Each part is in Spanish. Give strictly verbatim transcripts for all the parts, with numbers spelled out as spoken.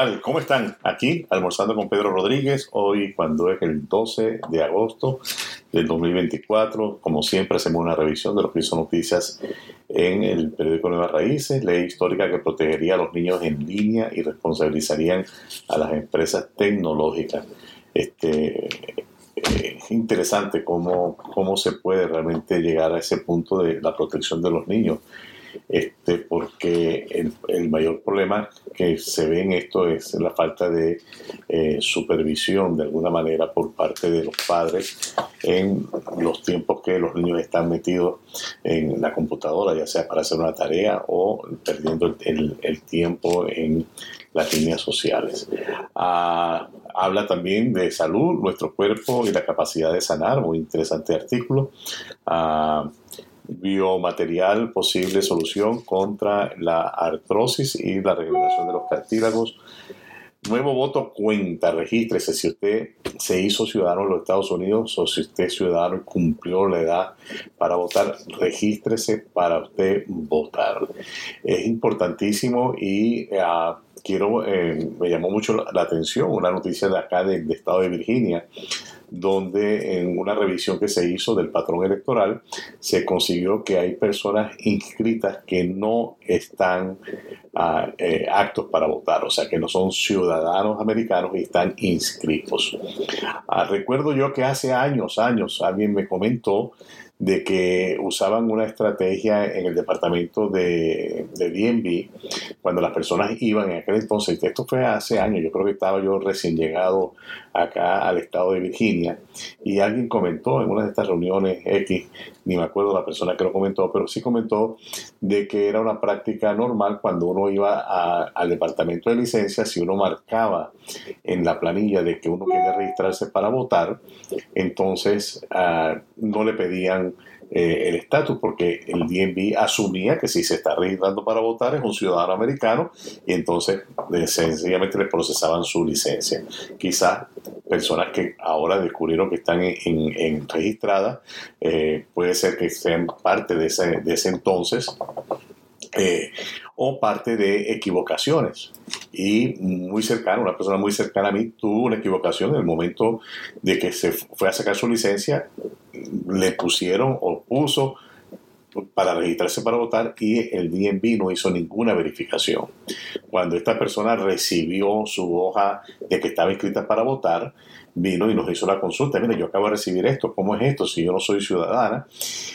tal? ¿Cómo están? Aquí, almorzando con Pedro Rodríguez, hoy cuando es el doce de agosto del dos mil veinticuatro. Como siempre, hacemos una revisión de lo que hizo noticias en el periódico Nuevas Raíces, ley histórica que protegería a los niños en línea y responsabilizarían a las empresas tecnológicas. Este, es interesante cómo, cómo se puede realmente llegar a ese punto de la protección de los niños. Este, porque el, el mayor problema que se ve en esto es la falta de eh, supervisión de alguna manera por parte de los padres en los tiempos que los niños están metidos en la computadora, ya sea para hacer una tarea o perdiendo el, el, el tiempo en las líneas sociales. Ah, habla también de salud, nuestro cuerpo y la capacidad de sanar, muy interesante artículo. Ah, biomaterial, posible solución contra la artrosis y la regeneración de los cartílagos. Nuevo voto cuenta, regístrese si usted se hizo ciudadano de los Estados Unidos o si usted es ciudadano y cumplió la edad para votar, regístrese para usted votar. Es importantísimo y uh, quiero, eh, me llamó mucho la, la atención una noticia de acá del de estado de Virginia, donde en una revisión que se hizo del patrón electoral se consiguió que hay personas inscritas que no están uh, eh, aptos para votar, o sea que no son ciudadanos americanos y están inscritos. Uh, recuerdo yo que hace años, años alguien me comentó de que usaban una estrategia en el departamento de, de D M V cuando las personas iban en aquel entonces, esto fue hace años, yo creo que estaba yo recién llegado acá al estado de Virginia, y alguien comentó en una de estas reuniones X, ni me acuerdo la persona que lo comentó, pero sí comentó de que era una práctica normal cuando uno iba a, al departamento de licencia, si uno marcaba en la planilla de que uno quería registrarse para votar, entonces uh, no le pedían eh, el estatus, porque el D M V asumía que si se está registrando para votar es un ciudadano americano y entonces eh, sencillamente le procesaban su licencia. Quizás personas que ahora descubrieron que están en, en, en registradas, eh, puede ser que sean parte de ese, de ese entonces, eh, o parte de equivocaciones. Y muy cercano, una persona muy cercana a mí tuvo una equivocación en el momento de que se fue a sacar su licencia, le pusieron o puso para registrarse para votar y el D M V no hizo ninguna verificación. Cuando esta persona recibió su hoja de que estaba inscrita para votar, vino y nos hizo la consulta. Mire, yo acabo de recibir esto, ¿cómo es esto si yo no soy ciudadana?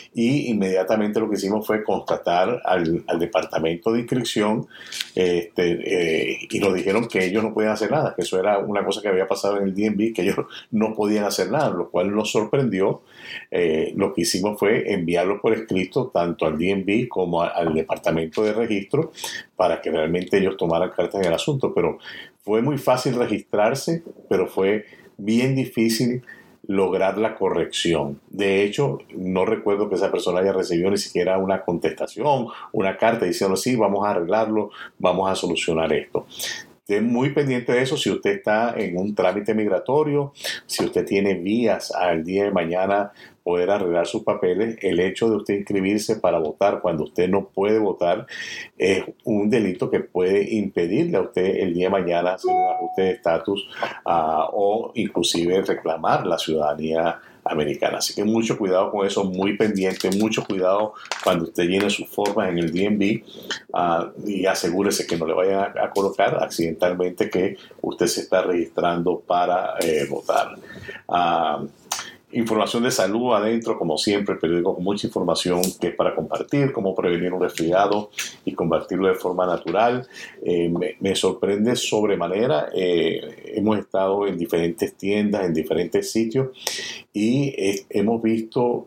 Y inmediatamente lo que hicimos fue constatar al, al departamento de inscripción este, eh, y nos dijeron que ellos no podían hacer nada, que eso era una cosa que había pasado en el D M V, que ellos no podían hacer nada, lo cual nos sorprendió. Eh, lo que hicimos fue enviarlo por escrito tanto al D M V como a, al departamento de registro para que realmente ellos tomaran cartas en el asunto, pero fue muy fácil registrarse, pero fue bien difícil lograr la corrección. De hecho, no recuerdo que esa persona haya recibido ni siquiera una contestación, una carta diciendo sí, vamos a arreglarlo, vamos a solucionar esto. Esté muy pendiente de eso si usted está en un trámite migratorio, si usted tiene vías al día de mañana poder arreglar sus papeles. El hecho de usted inscribirse para votar cuando usted no puede votar es un delito que puede impedirle a usted el día de mañana hacer un ajuste de estatus uh, o inclusive reclamar la ciudadanía americana. Así que mucho cuidado con eso, muy pendiente, mucho cuidado cuando usted llene sus formas en el D M V uh, y asegúrese que no le vayan a, a colocar accidentalmente que usted se está registrando para eh, votar. Uh, Información de salud adentro, como siempre, el periódico con mucha información que es para compartir, cómo prevenir un resfriado y combatirlo de forma natural. Eh, me, me sorprende sobremanera. Eh, hemos estado en diferentes tiendas, en diferentes sitios y eh, hemos visto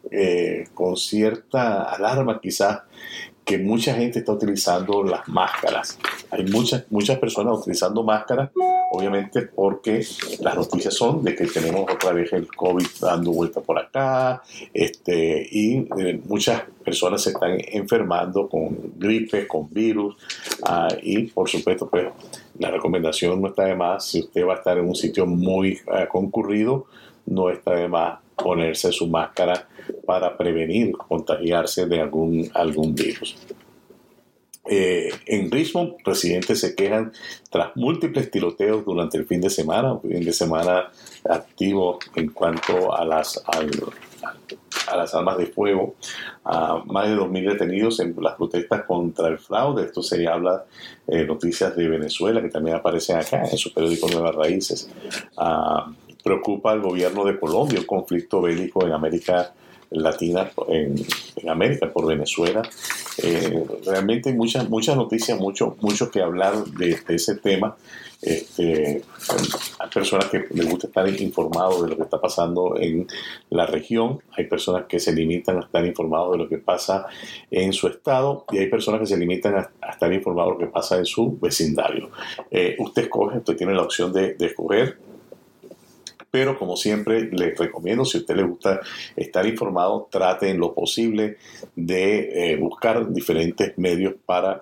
eh, con cierta alarma quizás que mucha gente está utilizando las máscaras. Hay muchas, muchas personas utilizando máscaras, obviamente porque las noticias son de que tenemos otra vez el COVID dando vuelta por acá, este, y eh, muchas personas se están enfermando con gripe, con virus, uh, y por supuesto, pues la recomendación no está de más. Si usted va a estar en un sitio muy uh, concurrido, no está de más ponerse su máscara para prevenir contagiarse de algún, algún virus. Eh, en Richmond, residentes se quejan tras múltiples tiroteos durante el fin de semana, un fin de semana activo en cuanto a las, al, a las armas de fuego. Uh, más de dos mil detenidos en las protestas contra el fraude. Esto se habla eh, noticias de Venezuela, que también aparecen acá en su periódico Nuevas Raíces. Uh, preocupa al gobierno de Colombia un conflicto bélico en América Latina, en, en América, por Venezuela. Eh, realmente hay muchas, muchas noticias, mucho, mucho que hablar de, de ese tema. Este, hay personas que les gusta estar informados de lo que está pasando en la región, hay personas que se limitan a estar informados de lo que pasa en su estado y hay personas que se limitan a, a estar informados de lo que pasa en su vecindario. Eh, usted escoge, usted tiene la opción de, de escoger. Pero como siempre les recomiendo, si a usted le gusta estar informado, trate en lo posible de eh, buscar diferentes medios para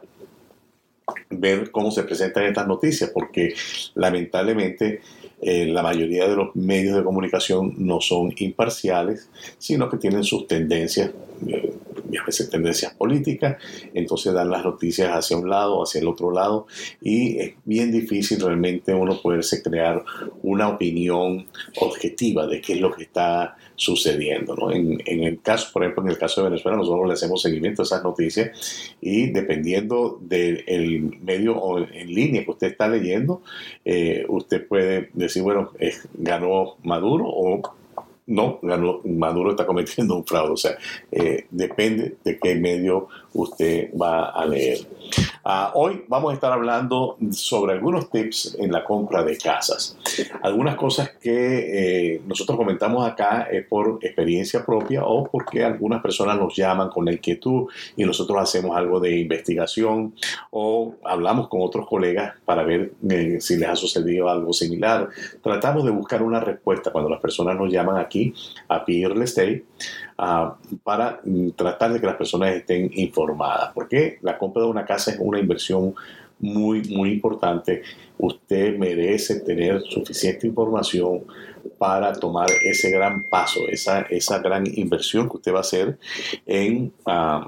ver cómo se presentan estas noticias, porque lamentablemente eh, la mayoría de los medios de comunicación no son imparciales, sino que tienen sus tendencias, eh, y a veces tendencias políticas, entonces dan las noticias hacia un lado o hacia el otro lado, y es bien difícil realmente uno poderse crear una opinión objetiva de qué es lo que está sucediendo, ¿no? En, en el caso, por ejemplo, en el caso de Venezuela, nosotros le hacemos seguimiento a esas noticias y dependiendo del medio o en línea que usted está leyendo, eh, usted puede decir, bueno, eh, ganó Maduro o no, ganó, Maduro está cometiendo un fraude. O sea, eh, depende de qué medio usted va a leer. Uh, hoy vamos a estar hablando sobre algunos tips en la compra de casas. Algunas cosas que eh, nosotros comentamos acá es por experiencia propia o porque algunas personas nos llaman con la inquietud y nosotros hacemos algo de investigación o hablamos con otros colegas para ver eh, si les ha sucedido algo similar. Tratamos de buscar una respuesta cuando las personas nos llaman aquí a P I Real Estate uh, para mm, tratar de que las personas estén informadas, porque la compra de una casa es una inversión muy, muy importante. Usted merece tener suficiente información para tomar ese gran paso, esa, esa gran inversión que usted va a hacer en, uh,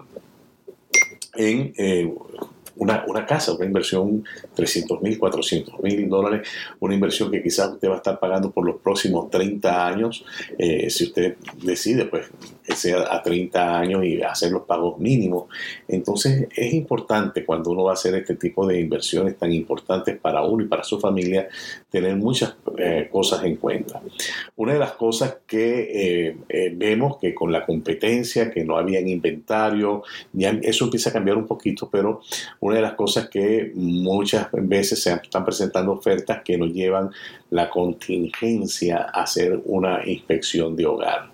en eh, Una, una casa, una inversión trescientos mil, cuatrocientos mil dólares, una inversión que quizás usted va a estar pagando por los próximos treinta años, eh, si usted decide pues que sea a treinta años y hacer los pagos mínimos. Entonces es importante cuando uno va a hacer este tipo de inversiones tan importantes para uno y para su familia, tener muchas eh, cosas en cuenta. Una de las cosas que eh, eh, vemos que con la competencia, que no había en inventario, ya eso empieza a cambiar un poquito, pero una de las cosas que muchas veces se están presentando ofertas que nos llevan la contingencia a hacer una inspección de hogar.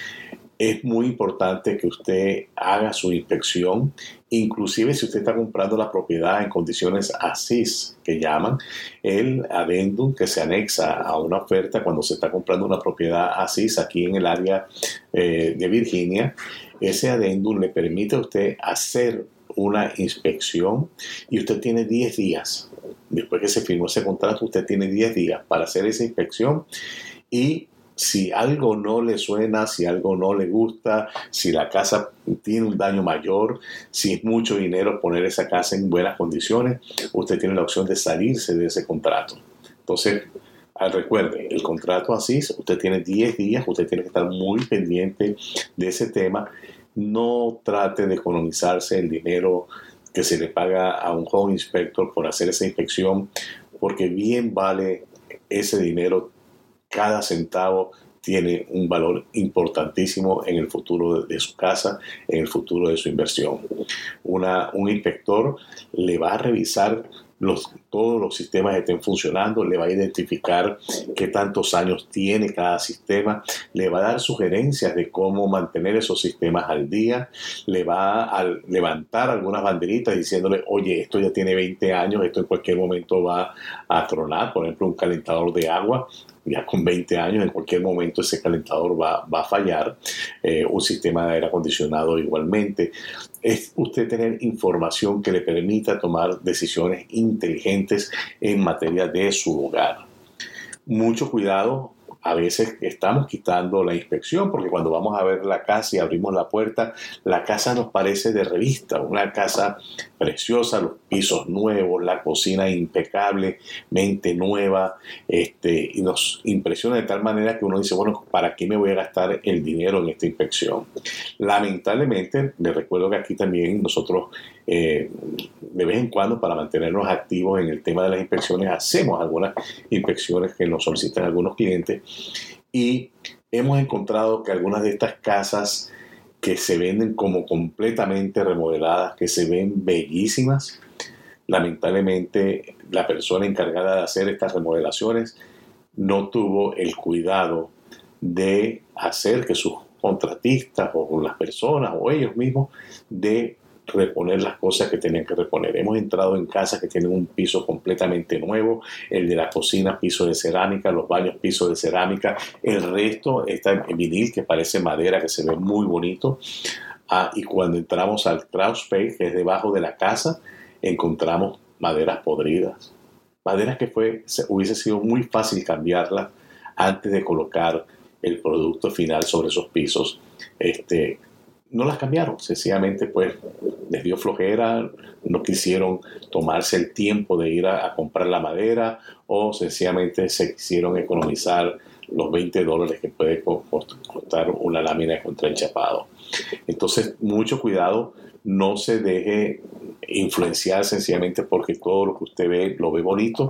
Es muy importante que usted haga su inspección, inclusive si usted está comprando la propiedad en condiciones ASIS, que llaman el adendum que se anexa a una oferta cuando se está comprando una propiedad ASIS aquí en el área eh, de Virginia. Ese adendum le permite a usted hacer una inspección y usted tiene diez días. Después que se firmó ese contrato, usted tiene diez días para hacer esa inspección y si algo no le suena, si algo no le gusta, si la casa tiene un daño mayor, si es mucho dinero poner esa casa en buenas condiciones, usted tiene la opción de salirse de ese contrato. Entonces, recuerde, el contrato así, usted tiene diez días, usted tiene que estar muy pendiente de ese tema. No trate de economizarse el dinero que se le paga a un home inspector por hacer esa inspección, porque bien vale ese dinero. Cada centavo tiene un valor importantísimo en el futuro de, de su casa, en el futuro de su inversión. Una, un inspector le va a revisar los, todos los sistemas estén funcionando, le va a identificar qué tantos años tiene cada sistema, le va a dar sugerencias de cómo mantener esos sistemas al día, le va a levantar algunas banderitas diciéndole, oye, esto ya tiene veinte años, esto en cualquier momento va a tronar, por ejemplo, un calentador de agua. Ya con veinte años, en cualquier momento ese calentador va, va a fallar, eh, un sistema de aire acondicionado igualmente. Es usted tener información que le permita tomar decisiones inteligentes en materia de su hogar. Mucho cuidado A veces estamos quitando la inspección porque cuando vamos a ver la casa y abrimos la puerta, la casa nos parece de revista, una casa preciosa, los pisos nuevos, la cocina impecablemente nueva, este, y nos impresiona de tal manera que uno dice, bueno, ¿para qué me voy a gastar el dinero en esta inspección? Lamentablemente, les recuerdo que aquí también nosotros eh, de vez en cuando, para mantenernos activos en el tema de las inspecciones, hacemos algunas inspecciones que nos solicitan algunos clientes y hemos encontrado que algunas de estas casas que se venden como completamente remodeladas, que se ven bellísimas, lamentablemente la persona encargada de hacer estas remodelaciones no tuvo el cuidado de hacer que sus contratistas o las personas o ellos mismos de reponer las cosas que tenían que reponer. Hemos entrado en casas que tienen un piso completamente nuevo, el de la cocina piso de cerámica, los baños piso de cerámica, el resto está en vinil que parece madera, que se ve muy bonito. Ah, y cuando entramos al crawl space, que es debajo de la casa, encontramos maderas podridas, maderas que fue, hubiese sido muy fácil cambiarlas antes de colocar el producto final sobre esos pisos. Este, no las cambiaron, sencillamente pues les dio flojera, no quisieron tomarse el tiempo de ir a, a comprar la madera o sencillamente se quisieron economizar los veinte dólares que puede costar una lámina de contraenchapado. Entonces, mucho cuidado, no se deje influenciar sencillamente porque todo lo que usted ve lo ve bonito.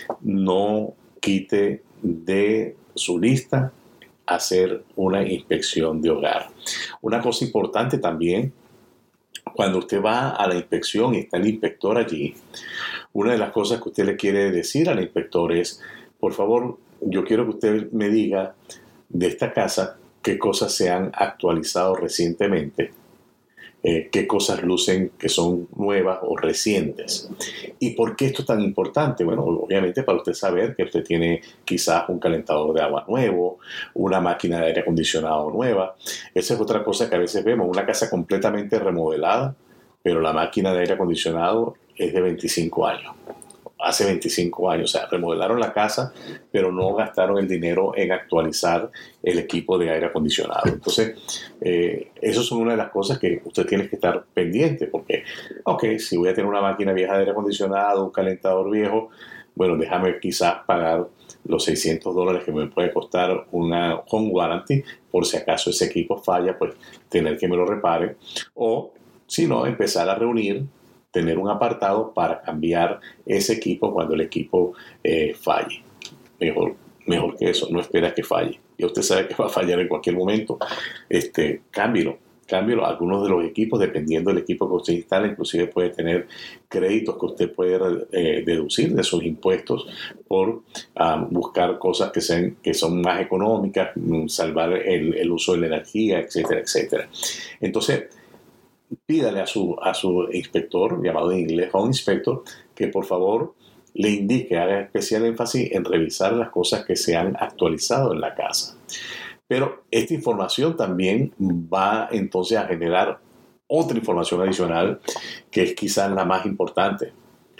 No quite de su lista hacer una inspección de hogar. Una cosa importante también, cuando usted va a la inspección y está el inspector allí, una de las cosas que usted le quiere decir al inspector es, por favor, yo quiero que usted me diga de esta casa qué cosas se han actualizado recientemente, eh, qué cosas lucen que son nuevas o recientes. ¿Y por qué esto es tan importante? Bueno, obviamente para usted saber que usted tiene quizás un calentador de agua nuevo, una máquina de aire acondicionado nueva. Esa es otra cosa que a veces vemos, una casa completamente remodelada, pero la máquina de aire acondicionado es de veinticinco años. Hace veinticinco años, o sea, remodelaron la casa, pero no gastaron el dinero en actualizar el equipo de aire acondicionado. Entonces, eh, eso son una de las cosas que usted tiene que estar pendiente, porque, ok, si voy a tener una máquina vieja de aire acondicionado, un calentador viejo, bueno, déjame quizás pagar los seiscientos dólares que me puede costar una home warranty, por si acaso ese equipo falla, pues tener que me lo repare, o si no, empezar a reunir, tener un apartado para cambiar ese equipo cuando el equipo eh, falle. Mejor, mejor que eso, no espera que falle. Ya usted sabe que va a fallar en cualquier momento. Este, cámbielo, cámbielo. Algunos de los equipos, dependiendo del equipo que usted instala, inclusive puede tener créditos que usted puede eh, deducir de sus impuestos por um, buscar cosas que, sean, que son más económicas, salvar el, el uso de la energía, etcétera, etcétera. Entonces, pídale a su, a su inspector, llamado en inglés Home Inspector, que por favor le indique, haga especial énfasis en revisar las cosas que se han actualizado en la casa. Pero esta información también va entonces a generar otra información adicional que es quizás la más importante.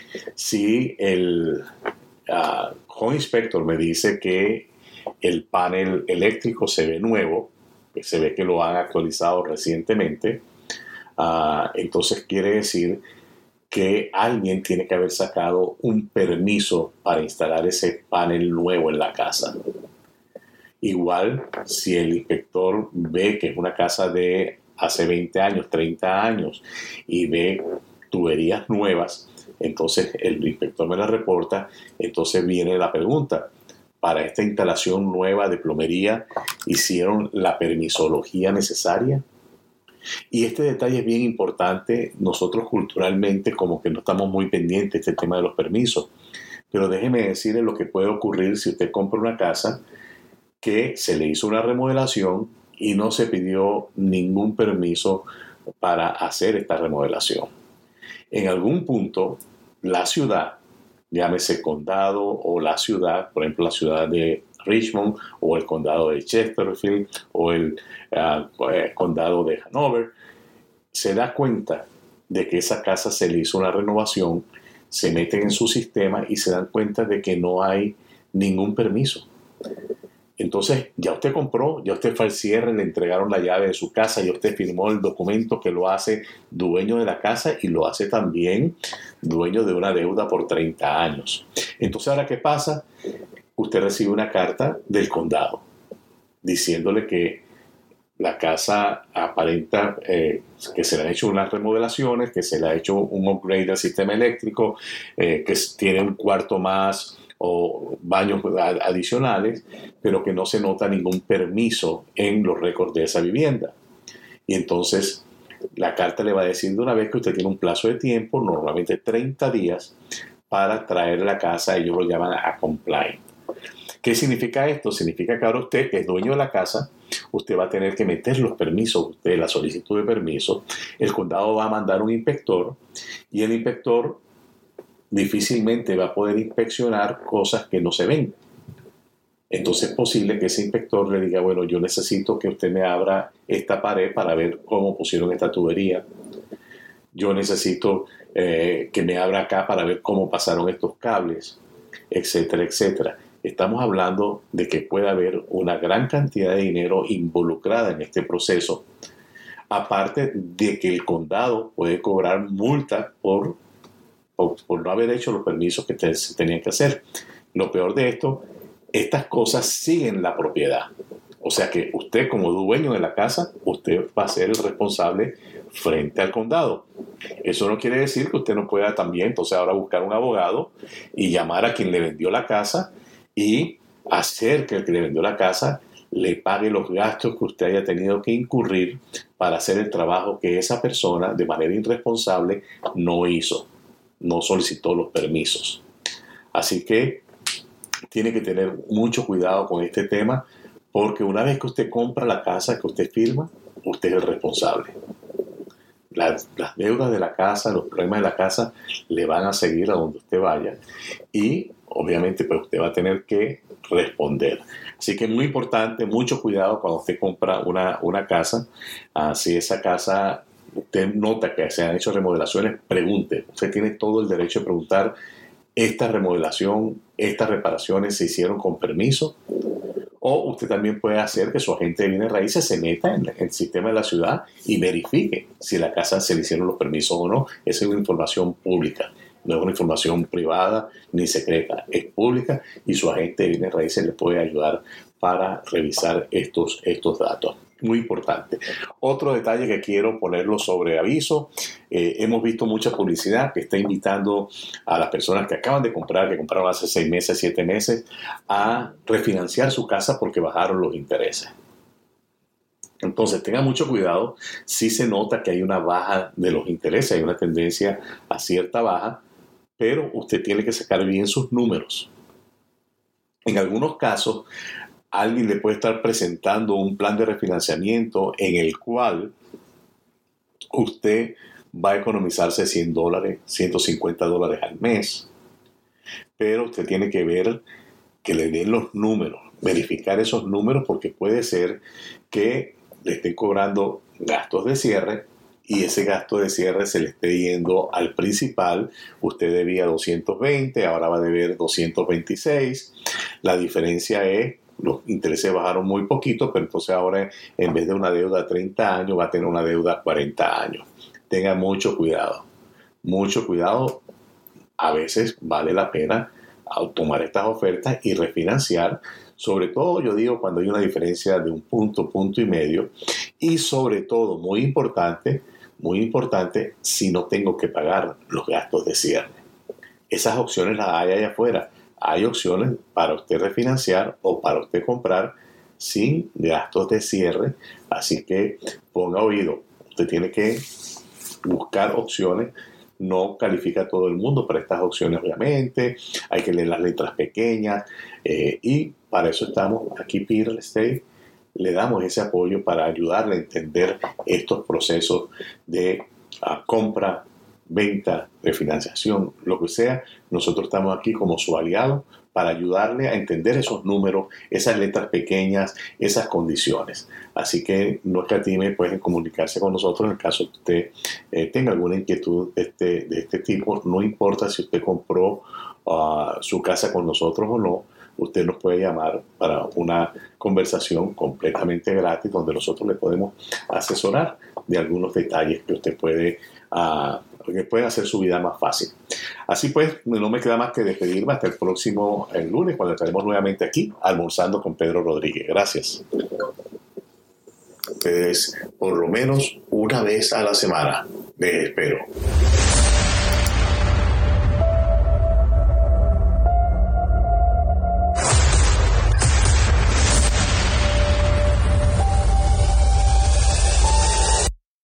Si el uh, Home Inspector me dice que el panel eléctrico se ve nuevo, que se ve que lo han actualizado recientemente, Uh, entonces quiere decir que alguien tiene que haber sacado un permiso para instalar ese panel nuevo en la casa. Igual, si el inspector ve que es una casa de hace veinte años, treinta años y ve tuberías nuevas, entonces el inspector me la reporta, entonces viene la pregunta, para esta instalación nueva de plomería, ¿hicieron la permisología necesaria? Y este detalle es bien importante. Nosotros culturalmente como que no estamos muy pendientes de este tema de los permisos. Pero déjeme decirle lo que puede ocurrir si usted compra una casa que se le hizo una remodelación y no se pidió ningún permiso para hacer esta remodelación. En algún punto, la ciudad, llámese condado o la ciudad, por ejemplo la ciudad de Richmond o el condado de Chesterfield o el uh, eh, condado de Hanover, se da cuenta de que esa casa se le hizo una renovación, se meten en su sistema y se dan cuenta de que no hay ningún permiso. Entonces, ya usted compró, ya usted fue al cierre, le entregaron la llave de su casa, ya usted firmó el documento que lo hace dueño de la casa y lo hace también dueño de una deuda por treinta años. Entonces, ¿ahora qué pasa? Usted recibe una carta del condado diciéndole que la casa aparenta eh, que se le han hecho unas remodelaciones, que se le ha hecho un upgrade al sistema eléctrico, eh, que tiene un cuarto más o baños adicionales, pero que no se nota ningún permiso en los récords de esa vivienda. Y entonces la carta le va a decir de una vez que usted tiene un plazo de tiempo, normalmente treinta días, para traer la casa, ellos lo llaman a compliant. ¿Qué significa esto? Significa que ahora usted, que es dueño de la casa, usted va a tener que meter los permisos, usted la solicitud de permiso, el condado va a mandar un inspector y el inspector difícilmente va a poder inspeccionar cosas que no se ven. Entonces es posible que ese inspector le diga, bueno, yo necesito que usted me abra esta pared para ver cómo pusieron esta tubería. Yo necesito eh, que me abra acá para ver cómo pasaron estos cables, etcétera, etcétera. Estamos hablando de que puede haber una gran cantidad de dinero involucrada en este proceso, aparte de que el condado puede cobrar multa por, por, por no haber hecho los permisos que te, se tenían que hacer. Lo peor de esto, estas cosas siguen la propiedad. O sea que usted, como dueño de la casa, usted va a ser el responsable frente al condado. Eso no quiere decir que usted no pueda también, entonces ahora buscar un abogado y llamar a quien le vendió la casa y hacer que el que le vendió la casa le pague los gastos que usted haya tenido que incurrir para hacer el trabajo que esa persona de manera irresponsable no hizo, no solicitó los permisos. Así que tiene que tener mucho cuidado con este tema, porque una vez que usted compra la casa, que usted firma, usted es el responsable. Las, las deudas de la casa, los problemas de la casa le van a seguir a donde usted vaya y obviamente pues usted va a tener que responder. Así que es muy importante, mucho cuidado cuando usted compra una, una casa. Uh, si esa casa usted nota que se han hecho remodelaciones, pregunte. Usted tiene todo el derecho de preguntar, ¿esta remodelación, estas reparaciones se hicieron con permiso? O usted también puede hacer que su agente de bienes raíces se meta en el sistema de la ciudad y verifique si la casa se le hicieron los permisos o no. Esa es una información pública, no es una información privada ni secreta, es pública y su agente de bienes raíces le puede ayudar para revisar estos, estos datos. Muy importante. Otro detalle que quiero ponerlo sobre aviso, eh, hemos visto mucha publicidad que está invitando a las personas que acaban de comprar, que compraron hace seis meses, siete meses, a refinanciar su casa porque bajaron los intereses. Entonces tengan mucho cuidado, si se nota que hay una baja de los intereses, hay una tendencia a cierta baja, pero usted tiene que sacar bien sus números. En algunos casos, alguien le puede estar presentando un plan de refinanciamiento en el cual usted va a economizarse cien dólares, ciento cincuenta dólares al mes. Pero usted tiene que ver que le den los números, verificar esos números, porque puede ser que le estén cobrando gastos de cierre y ese gasto de cierre se le esté yendo al principal. Usted debía doscientos veinte, ahora va a deber doscientos veintiséis. La diferencia es los intereses bajaron muy poquito, pero entonces ahora en vez de una deuda de treinta años va a tener una deuda de cuarenta años. Tenga mucho cuidado, mucho cuidado. A veces vale la pena tomar estas ofertas y refinanciar, sobre todo yo digo cuando hay una diferencia de un punto, punto y medio, y sobre todo, muy importante, muy importante, si no tengo que pagar los gastos de cierre. Esas opciones las hay allá afuera. Hay opciones para usted refinanciar o para usted comprar sin gastos de cierre, así que ponga oído. Usted tiene que buscar opciones. No califica a todo el mundo para estas opciones, obviamente. Hay que leer las letras pequeñas eh, y para eso estamos aquí, P Real Estate. Le damos ese apoyo para ayudarle a entender estos procesos de uh, compra, venta, refinanciación, lo que sea. Nosotros estamos aquí como su aliado para ayudarle a entender esos números, esas letras pequeñas, esas condiciones. Así que no escatime, pueden comunicarse con nosotros en el caso que usted eh, tenga alguna inquietud de este, de este tipo. No importa si usted compró uh, su casa con nosotros o no, usted nos puede llamar para una conversación completamente gratis donde nosotros le podemos asesorar de algunos detalles que usted puede, uh, que pueden hacer su vida más fácil. Así pues, no me queda más que despedirme hasta el próximo el lunes, cuando estaremos nuevamente aquí almorzando con Pedro Rodríguez. Gracias. Pues por lo menos una vez a la semana les espero.